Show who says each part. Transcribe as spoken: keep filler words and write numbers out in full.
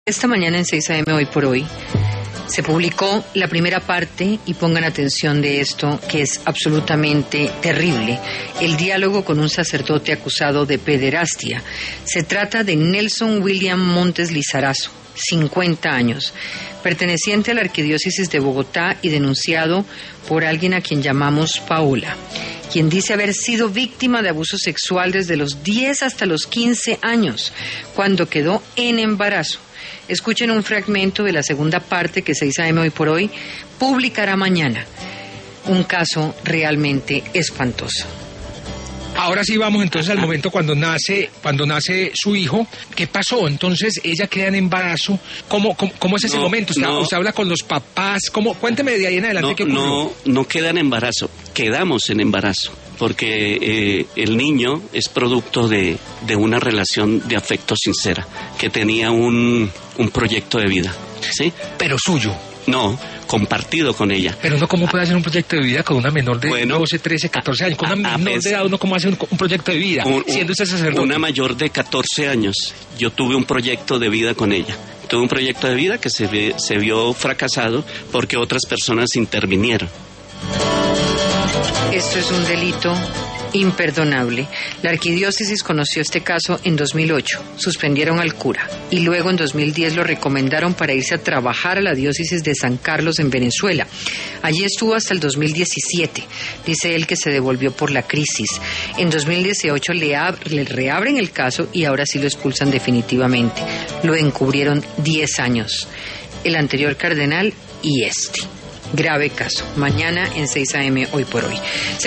Speaker 1: Esta mañana en seis a eme Hoy por Hoy se publicó la primera parte, y pongan atención de esto, que es absolutamente terrible, el diálogo con un sacerdote acusado de pederastia. Se trata de Nelson William Montes Lizarazo, cincuenta años, perteneciente a la Arquidiócesis de Bogotá y denunciado por alguien a quien llamamos Paola, quien dice haber sido víctima de abuso sexual desde los diez hasta los quince años, cuando quedó en embarazo. Escuchen un fragmento de la segunda parte que seis a eme Hoy por Hoy publicará mañana. Un caso realmente espantoso.
Speaker 2: Ahora sí vamos entonces al momento cuando nace cuando nace su hijo. ¿Qué pasó? Entonces ella queda en embarazo. ¿Cómo, cómo, cómo es ese
Speaker 3: no,
Speaker 2: momento? ¿Usted,
Speaker 3: no,
Speaker 2: usted habla con los papás? ¿Cómo? Cuénteme de ahí en adelante
Speaker 3: no,
Speaker 2: qué ocurrió.
Speaker 3: No, no queda en embarazo. Quedamos en embarazo. Porque eh, el niño es producto de, de una relación de afecto sincera, que tenía un, un proyecto de vida, ¿sí?
Speaker 2: Pero suyo.
Speaker 3: No, compartido con ella.
Speaker 2: Pero uno, ¿cómo puede hacer un proyecto de vida con una menor de
Speaker 3: bueno,
Speaker 2: doce, trece, catorce años? Con
Speaker 3: a,
Speaker 2: una
Speaker 3: a
Speaker 2: menor
Speaker 3: pesar,
Speaker 2: de edad, ¿uno cómo hace un, un proyecto de vida?
Speaker 3: Un,
Speaker 2: siendo usted sacerdote.
Speaker 3: Una mayor de catorce años. Yo tuve un proyecto de vida con ella. Tuve un proyecto de vida que se, ve, se vio fracasado porque otras personas intervinieron.
Speaker 1: Esto es un delito imperdonable. La Arquidiócesis conoció este caso en dos mil ocho. Suspendieron al cura y luego en dos mil diez lo recomendaron para irse a trabajar a la diócesis de San Carlos en Venezuela. Allí estuvo hasta el dos mil diecisiete. Dice él que se devolvió por la crisis. En dos mil dieciocho le, ab- le reabren el caso y ahora sí lo expulsan definitivamente. Lo encubrieron diez años. El anterior cardenal y este. Grave caso. Mañana en seis a eme Hoy por Hoy.